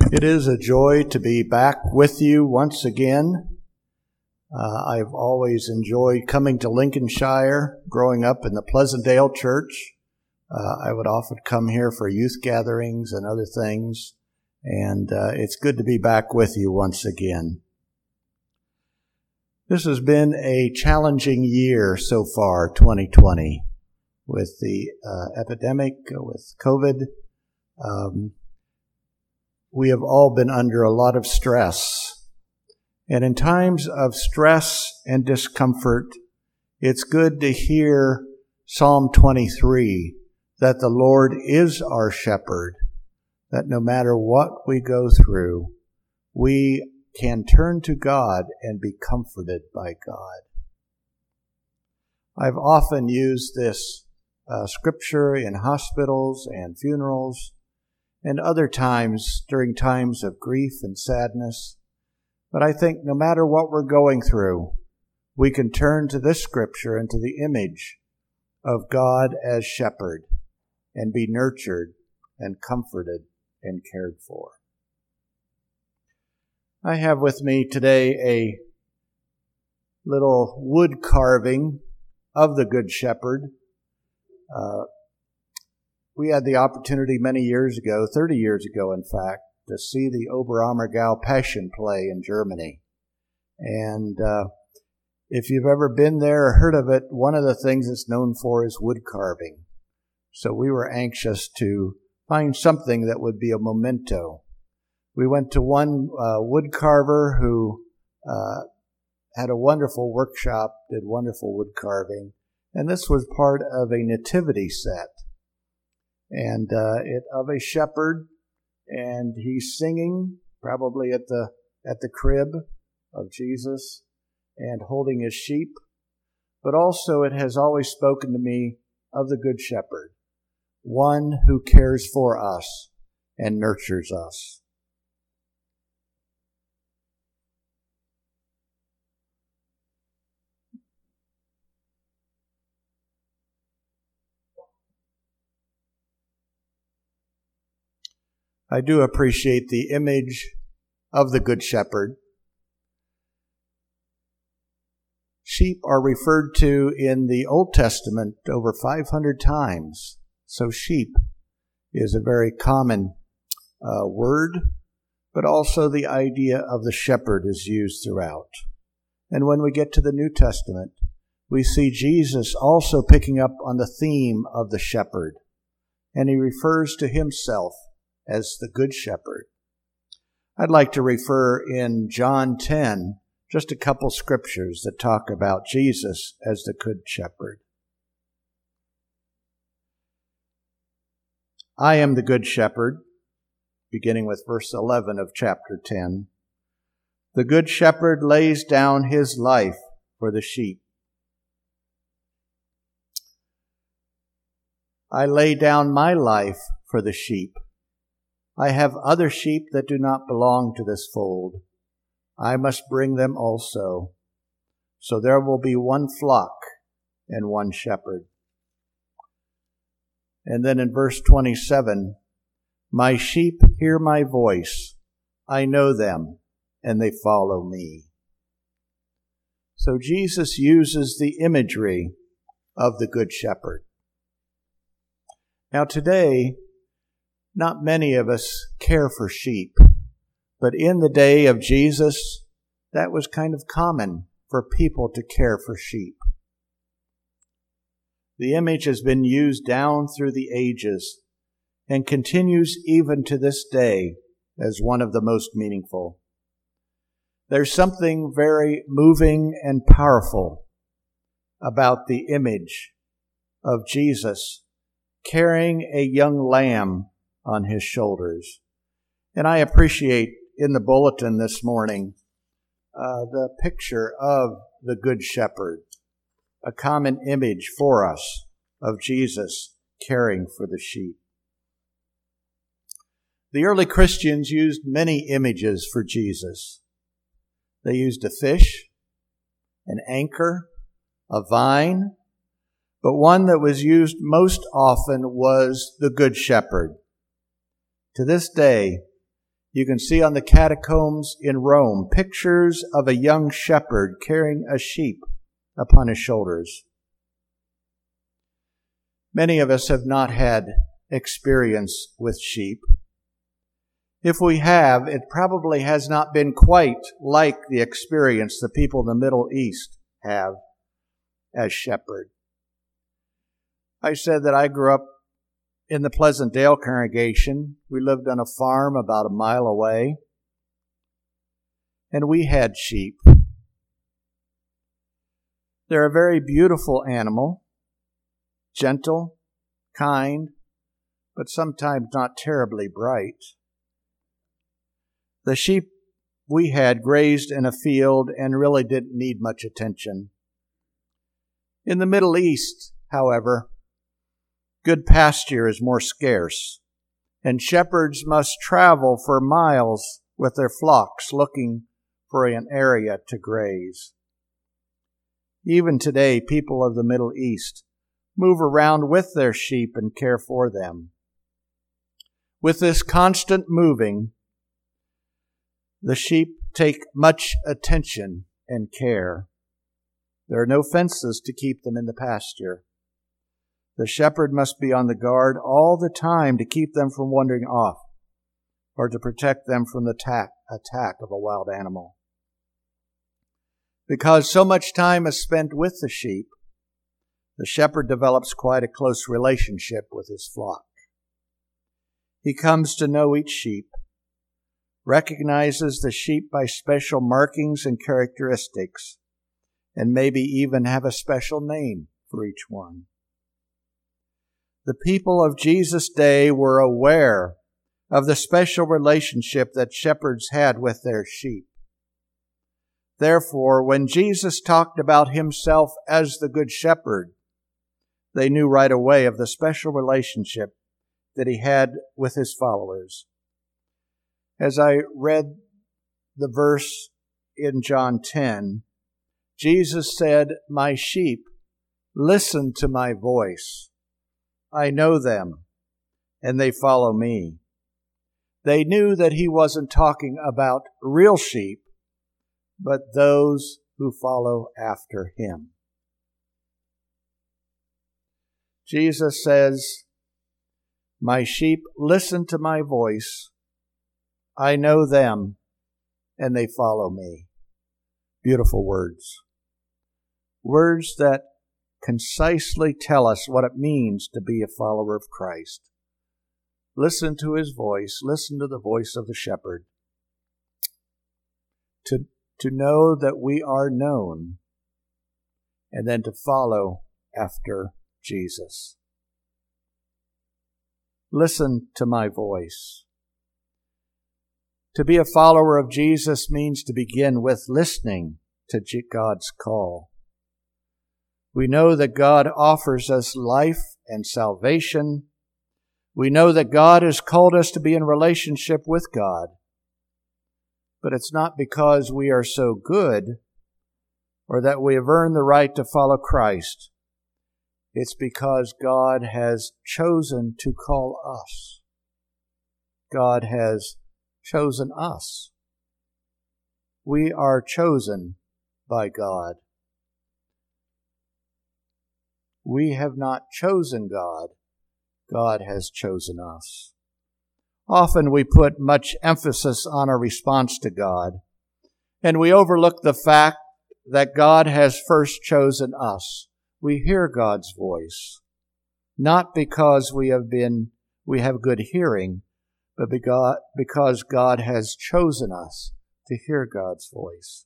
It is a joy to be back with you once again. I've always enjoyed coming to Lincolnshire. Growing up in the Pleasantdale Church, I would often come here for youth gatherings and other things, and it's good to be back with you once again. This has been a challenging year so far, 2020, with the epidemic, with COVID. We have all been under a lot of stress. And in times of stress and discomfort, it's good to hear Psalm 23, that the Lord is our shepherd, that no matter what we go through, we can turn to God and be comforted by God. I've often used this scripture in hospitals and funerals and other times during times of grief and sadness. But I think no matter what we're going through, we can turn to this scripture and to the image of God as shepherd and be nurtured and comforted and cared for. I have with me today a little wood carving of the Good Shepherd. We had the opportunity many years ago, 30 years ago in fact, to see the Oberammergau Passion play in Germany. And if you've ever been there or heard of it, one of the things it's known for is wood carving. So we were anxious to find something that would be a memento. We went to one wood carver who had a wonderful workshop, did wonderful wood carving, and this was part of a nativity set. And it of a shepherd, and he's singing probably at the crib of Jesus and holding his sheep. But also it has always spoken to me of the Good Shepherd, one who cares for us and nurtures us. I do appreciate the image of the Good Shepherd. Sheep are referred to in the Old Testament over 500 times. So sheep is a very common word, but also the idea of the shepherd is used throughout. And when we get to the New Testament, we see Jesus also picking up on the theme of the shepherd, and he refers to himself as the Good Shepherd. I'd like to refer in John 10, just a couple scriptures that talk about Jesus as the Good Shepherd. I am the Good Shepherd, beginning with verse 11 of chapter 10. The Good Shepherd lays down his life for the sheep. I lay down my life for the sheep. I have other sheep that do not belong to this fold. I must bring them also. So there will be one flock and one shepherd. And then in verse 27, my sheep hear my voice. I know them, and they follow me. So Jesus uses the imagery of the Good Shepherd. Now today, not many of us care for sheep, but in the day of Jesus, that was kind of common for people to care for sheep. The image has been used down through the ages and continues even to this day as one of the most meaningful. There's something very moving and powerful about the image of Jesus carrying a young lamb on his shoulders. And I appreciate in the bulletin this morning the picture of the Good Shepherd, a common image for us of Jesus caring for the sheep. The early Christians used many images for Jesus. They used a fish, an anchor, a vine, but one that was used most often was the Good Shepherd. To this day, You can see on the catacombs in Rome pictures of a young shepherd carrying a sheep upon his shoulders. Many of us have not had experience with sheep. If we have, it probably has not been quite like the experience the people in the Middle East have as shepherd. I said that I grew up in the Pleasant Dale congregation. We lived on a farm about a mile away, and we had sheep. They're a very beautiful animal, gentle, kind, but sometimes not terribly bright. The sheep we had grazed in a field and really didn't need much attention. In the Middle East, however, good pasture is more scarce, and shepherds must travel for miles with their flocks looking for an area to graze. Even today, people of the Middle East move around with their sheep and care for them. With this constant moving, the sheep take much attention and care. There are no fences to keep them in the pasture. The shepherd must be on the guard all the time to keep them from wandering off or to protect them from the attack of a wild animal. Because so much time is spent with the sheep, the shepherd develops quite a close relationship with his flock. He comes to know each sheep, recognizes the sheep by special markings and characteristics, and maybe even have a special name for each one. The people of Jesus' day were aware of the special relationship that shepherds had with their sheep. Therefore, when Jesus talked about himself as the Good Shepherd, they knew right away of the special relationship that he had with his followers. As I read the verse in John 10, Jesus said, "My sheep listen to my voice. I know them, and they follow me." They knew that he wasn't talking about real sheep, but those who follow after him. Jesus says, "My sheep listen to my voice. I know them, and they follow me." Beautiful words. Words that concisely tell us what it means to be a follower of Christ. Listen to his voice. Listen to the voice of the shepherd. To know that we are known, and then to follow after Jesus. Listen to my voice. To be a follower of Jesus means to begin with listening to God's call. We know that God offers us life and salvation. We know that God has called us to be in relationship with God. But it's not because we are so good or that we have earned the right to follow Christ. It's because God has chosen to call us. God has chosen us. We are chosen by God. We have not chosen God. God has chosen us. Often we put much emphasis on our response to God, and we overlook the fact that God has first chosen us. We hear God's voice, not because we have good hearing, but because God has chosen us to hear God's voice.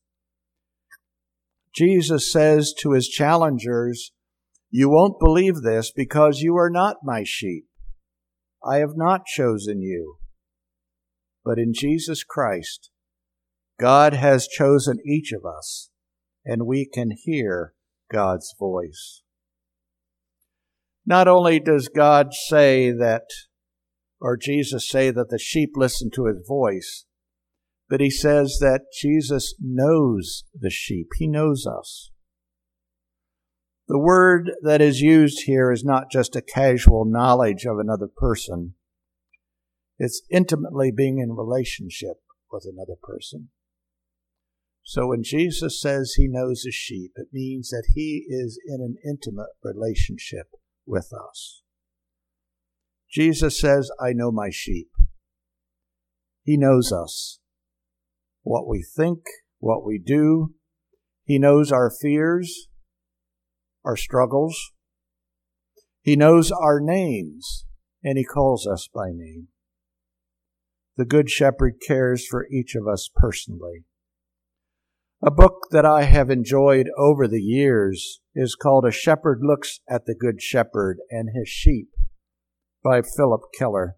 Jesus says to his challengers, "You won't believe this because you are not my sheep. I have not chosen you." But in Jesus Christ, God has chosen each of us, and we can hear God's voice. Not only does God say that, or Jesus say that the sheep listen to his voice, but he says that Jesus knows the sheep. He knows us. The word that is used here is not just a casual knowledge of another person. It's intimately being in relationship with another person. So when Jesus says he knows his sheep, it means that he is in an intimate relationship with us. Jesus says, I know my sheep. He knows us, what we think, what we do. He knows our fears, our struggles. He knows our names, and he calls us by name. The Good Shepherd cares for each of us personally. A book that I have enjoyed over the years is called A Shepherd Looks at the Good Shepherd and His Sheep by Philip Keller.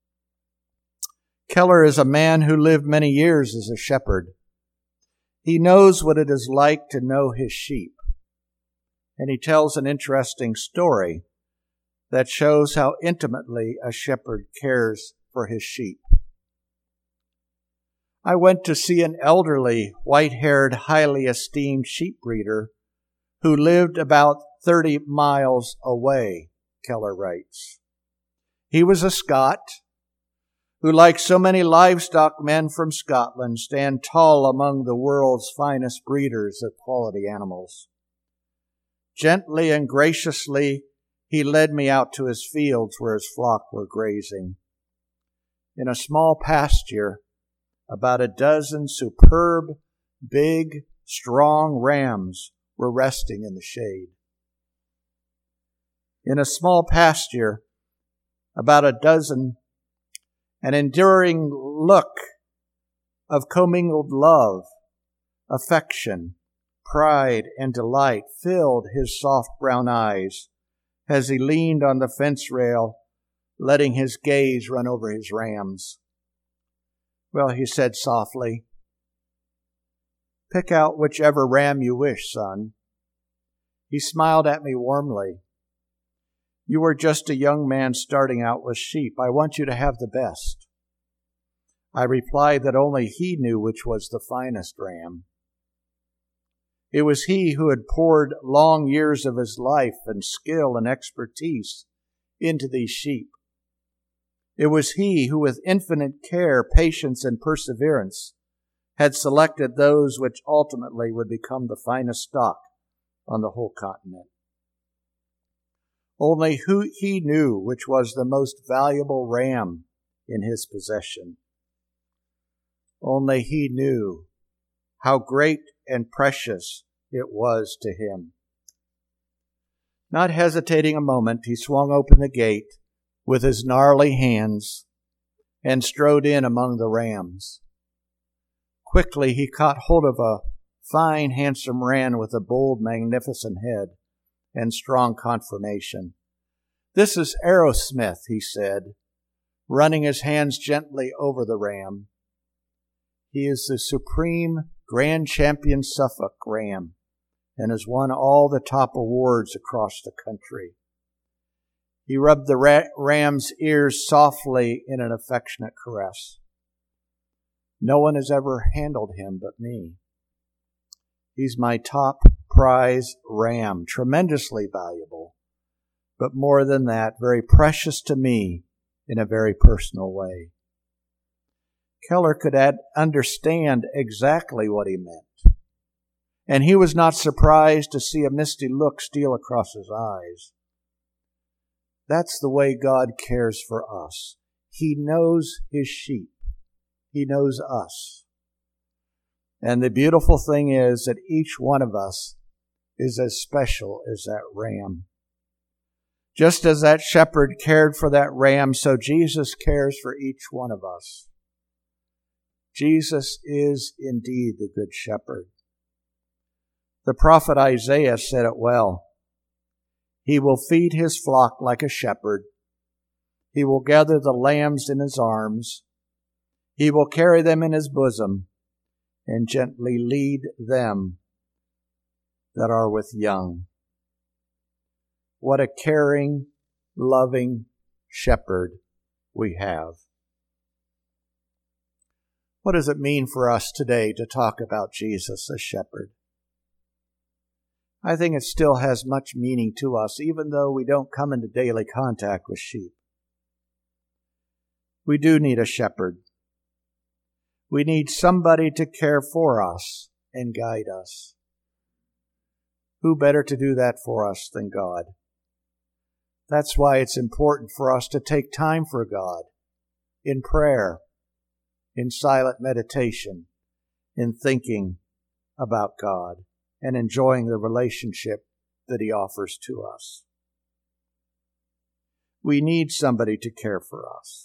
Keller is a man who lived many years as a shepherd. He knows what it is like to know his sheep, and he tells an interesting story that shows how intimately a shepherd cares for his sheep. I went to see an elderly, white-haired, highly esteemed sheep breeder who lived about 30 miles away, Keller writes. He was a Scot who, like so many livestock men from Scotland, stand tall among the world's finest breeders of quality animals. Gently and graciously, he led me out to his fields where his flock were grazing. In a small pasture, about a dozen superb, big, strong rams were resting in the shade. In a small pasture, about a dozen, an enduring look of commingled love, affection, pride, and delight filled his soft brown eyes as he leaned on the fence rail, letting his gaze run over his rams. Well, he said softly, "Pick out whichever ram you wish, son." He smiled at me warmly. "You are just a young man starting out with sheep. I want you to have the best." I replied that only he knew which was the finest ram. It was he who had poured long years of his life and skill and expertise into these sheep. It was he who, with infinite care, patience, and perseverance, had selected those which ultimately would become the finest stock on the whole continent. Only he knew which was the most valuable ram in his possession. Only he knew how great and precious it was to him. Not hesitating a moment, he swung open the gate with his gnarly hands and strode in among the rams. Quickly he caught hold of a fine, handsome ram with a bold, magnificent head and strong conformation. "This is Arrowsmith," he said, running his hands gently over the ram. "He is the supreme Grand Champion Suffolk ram and has won all the top awards across the country." He rubbed the ram's ears softly in an affectionate caress. "No one has ever handled him but me. He's my top prize ram, tremendously valuable, but more than that, very precious to me in a very personal way." Keller could understand exactly what he meant, and he was not surprised to see a misty look steal across his eyes. That's the way God cares for us. He knows his sheep. He knows us. And the beautiful thing is that each one of us is as special as that ram. Just as that shepherd cared for that ram, so Jesus cares for each one of us. Jesus is indeed the Good Shepherd. The prophet Isaiah said it well. "He will feed his flock like a shepherd. He will gather the lambs in his arms. He will carry them in his bosom and gently lead them that are with young." What a caring, loving shepherd we have. What does it mean for us today to talk about Jesus as shepherd? I think it still has much meaning to us, even though we don't come into daily contact with sheep. We do need a shepherd. We need somebody to care for us and guide us. Who better to do that for us than God? That's why it's important for us to take time for God in prayer, in silent meditation, in thinking about God, and enjoying the relationship that He offers to us. We need somebody to care for us.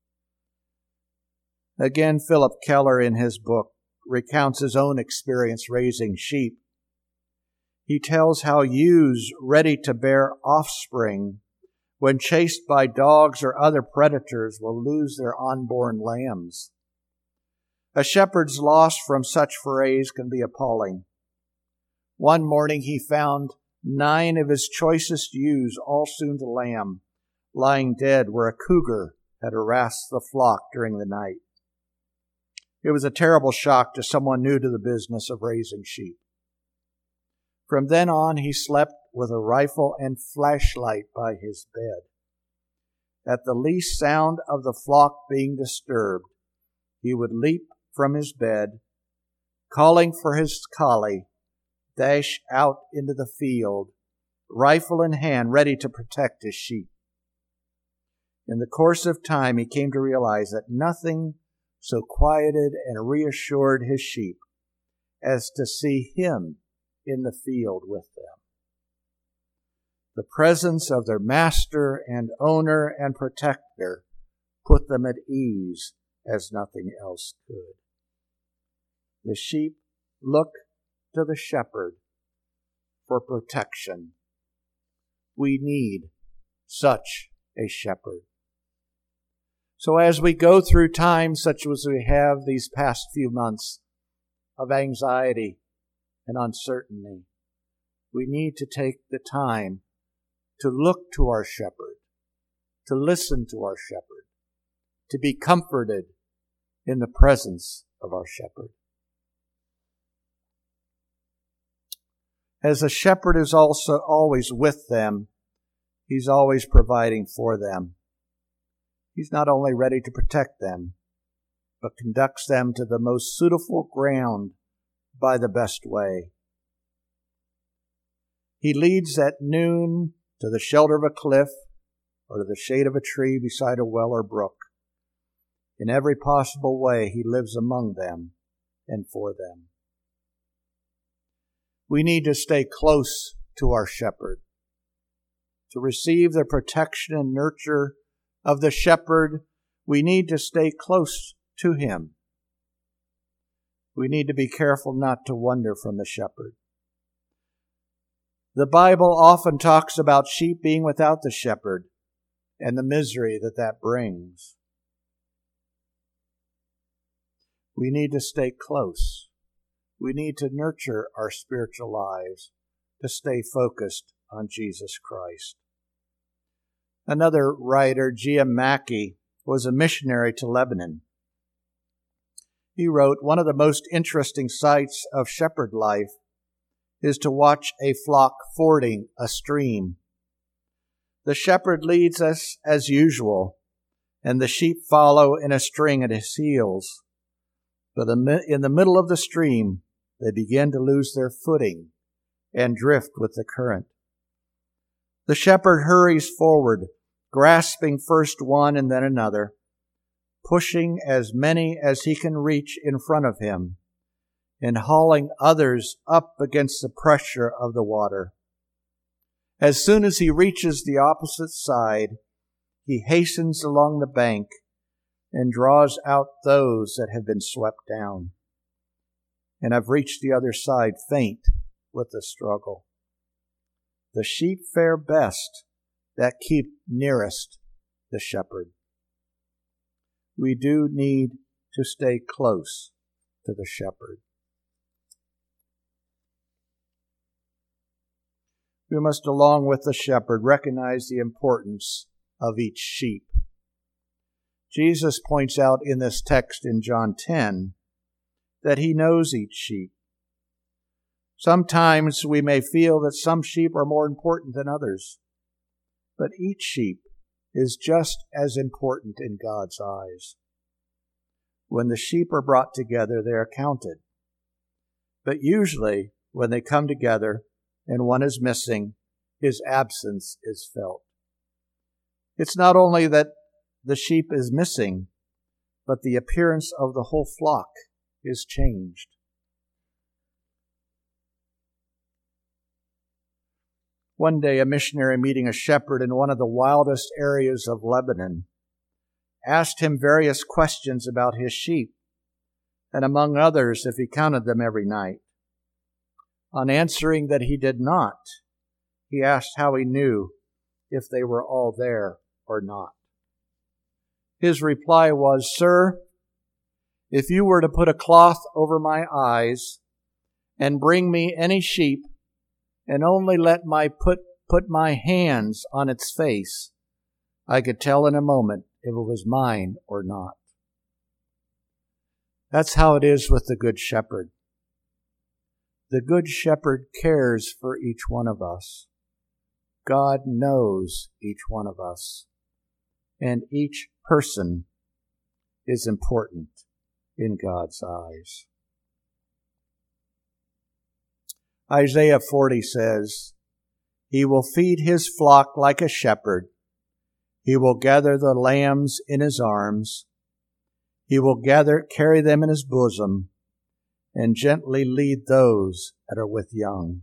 Again, Philip Keller in his book recounts his own experience raising sheep. He tells how ewes ready to bear offspring, when chased by dogs or other predators, will lose their unborn lambs. A shepherd's loss from such forays can be appalling. One morning he found 9 of his choicest ewes, all soon to lamb, lying dead where a cougar had harassed the flock during the night. It was a terrible shock to someone new to the business of raising sheep. From then on, he slept with a rifle and flashlight by his bed. At the least sound of the flock being disturbed, he would leap from his bed, calling for his collie, dash out into the field, rifle in hand, ready to protect his sheep. In the course of time, he came to realize that nothing so quieted and reassured his sheep as to see him in the field with them. The presence of their master and owner and protector put them at ease as nothing else could. The sheep look to the shepherd for protection. We need such a shepherd. So as we go through times such as we have these past few months of anxiety and uncertainty, we need to take the time to look to our shepherd, to listen to our shepherd, to be comforted in the presence of our shepherd. As a shepherd is also always with them, he's always providing for them. He's not only ready to protect them, but conducts them to the most suitable ground by the best way. He leads at noon to the shelter of a cliff or to the shade of a tree beside a well or brook. In every possible way, he lives among them and for them. We need to stay close to our shepherd. To receive the protection and nurture of the shepherd, we need to stay close to him. We need to be careful not to wander from the shepherd. The Bible often talks about sheep being without the shepherd and the misery that brings. We need to stay close. We need to nurture our spiritual lives to stay focused on Jesus Christ. Another writer, G.M. Mackey, was a missionary to Lebanon. He wrote, "One of the most interesting sights of shepherd life is to watch a flock fording a stream. The shepherd leads us as usual, and the sheep follow in a string at his heels. But in the middle of the stream, they begin to lose their footing and drift with the current. The shepherd hurries forward, grasping first one and then another, pushing as many as he can reach in front of him, and hauling others up against the pressure of the water. As soon as he reaches the opposite side, he hastens along the bank and draws out those that have been swept down, and have reached the other side faint with the struggle. The sheep fare best that keep nearest the shepherd." We do need to stay close to the shepherd. We must, along with the shepherd, recognize the importance of each sheep. Jesus points out in this text in John 10 that he knows each sheep. Sometimes we may feel that some sheep are more important than others, but each sheep is just as important in God's eyes. When the sheep are brought together, they are counted. But usually, when they come together and one is missing, his absence is felt. It's not only that the sheep is missing, but the appearance of the whole flock is changed. One day, a missionary meeting a shepherd in one of the wildest areas of Lebanon asked him various questions about his sheep, and among others, if he counted them every night. On answering that he did not, he asked how he knew if they were all there or not. His reply was, "Sir, if you were to put a cloth over my eyes and bring me any sheep and only let me put my hands on its face, I could tell in a moment if it was mine or not." That's how it is with the Good Shepherd. The Good Shepherd cares for each one of us. God knows each one of us, and each person is important in God's eyes. Isaiah 40 says, "He will feed his flock like a shepherd. He will gather the lambs in his arms. He will carry them in his bosom, and gently lead those that are with young."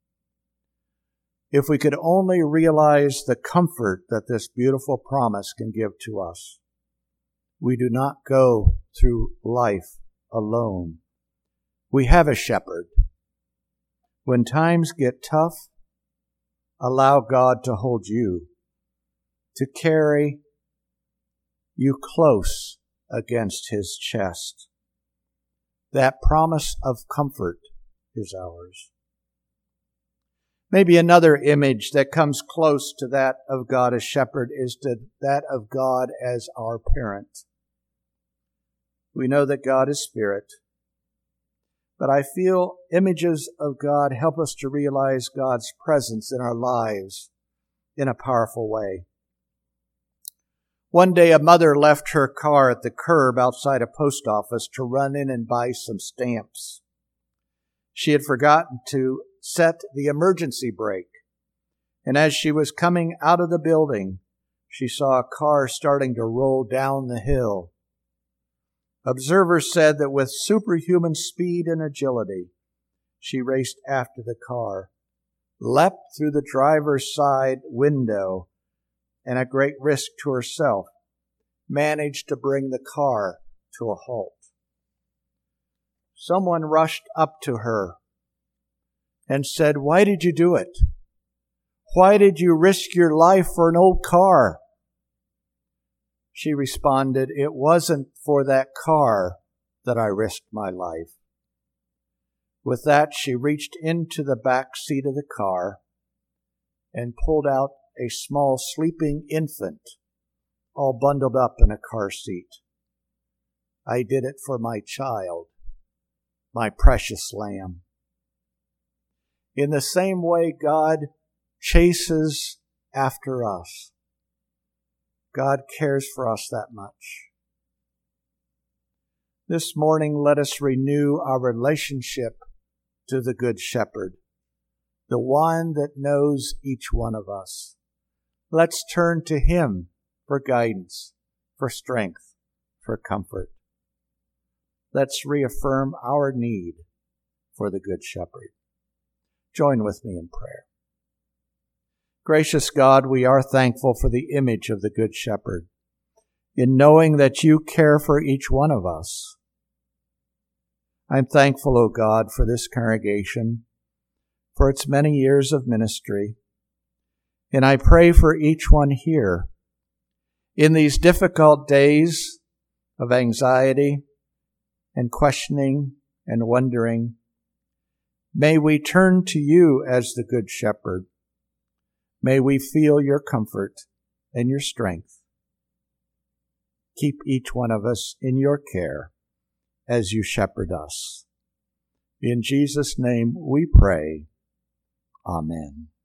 If we could only realize the comfort that this beautiful promise can give to us. We do not go through life alone. We have a shepherd. When times get tough, allow God to hold you, to carry you close against his chest. That promise of comfort is ours. Maybe another image that comes close to that of God as shepherd is that of God as our parent. We know that God is spirit, but I feel images of God help us to realize God's presence in our lives in a powerful way. One day, a mother left her car at the curb outside a post office to run in and buy some stamps. She had forgotten to set the emergency brake, and as she was coming out of the building, she saw a car starting to roll down the hill. Observers said that with superhuman speed and agility, she raced after the car, leapt through the driver's side window, and at great risk to herself, managed to bring the car to a halt. Someone rushed up to her and said, "Why did you do it? Why did you risk your life for an old car?" She responded, "It wasn't for that car that I risked my life." With that, she reached into the back seat of the car and pulled out a small sleeping infant, all bundled up in a car seat. "I did it for my child, my precious lamb." In the same way, God chases after us. God cares for us that much. This morning, let us renew our relationship to the Good Shepherd, the one that knows each one of us. Let's turn to him for guidance, for strength, for comfort. Let's reaffirm our need for the Good Shepherd. Join with me in prayer. Gracious God, we are thankful for the image of the Good Shepherd, in knowing that you care for each one of us. I'm thankful, O God, for this congregation, for its many years of ministry, and I pray for each one here. In these difficult days of anxiety and questioning and wondering, may we turn to you as the Good Shepherd. May we feel your comfort and your strength. Keep each one of us in your care as you shepherd us. In Jesus' name we pray. Amen.